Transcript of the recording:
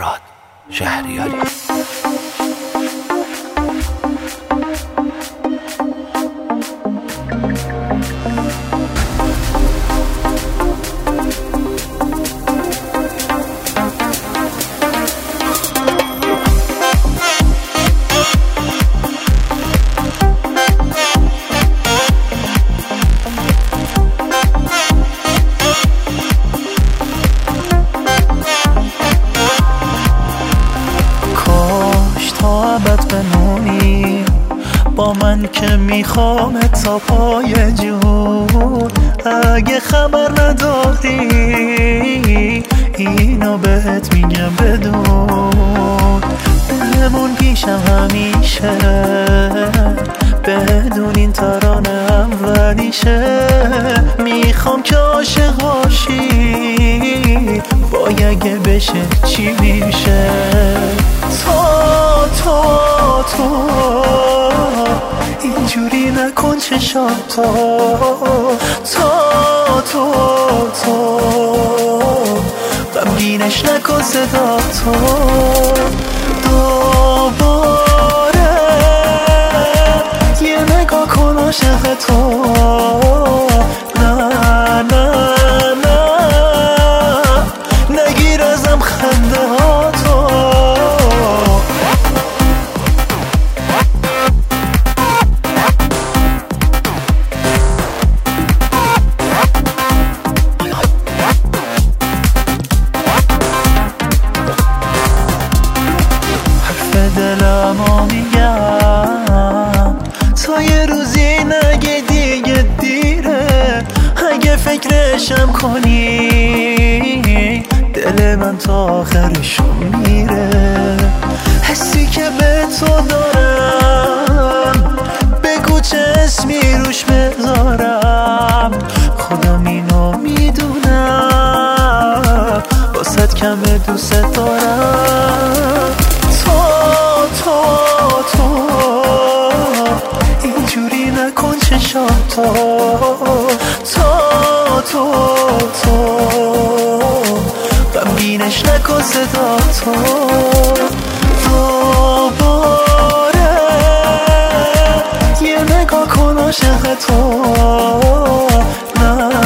مراد شهریاری. بمونی با من که میخوام تا پای جون. اگه خبر نداری اینو بهت میگم بدون. بمون پیشم همیشه بدون این ترانه اولیشه. میخوام که عاشق باشی وای اگه بشه چی میشه. تو اینجوری نکن چشاتو. تو غمگینش نکن صداتو. دوباره یه نگاه کن عاشق تو. نگیر ازم خنده هاتو. دلمو میگم تا یه روزی نگه دیگه دیره. اگه فکرشم کنی دل من تا آخرشو میره. حسی که به تو دارم بگو چه اسمی روش بذارم. خودم اینو میدونم واسه کمه دوست دارم. تو اینجوری نکن چشاتو. تو غمگینش نکن صداتو. دوباره یه نگاه کن عاشق تو.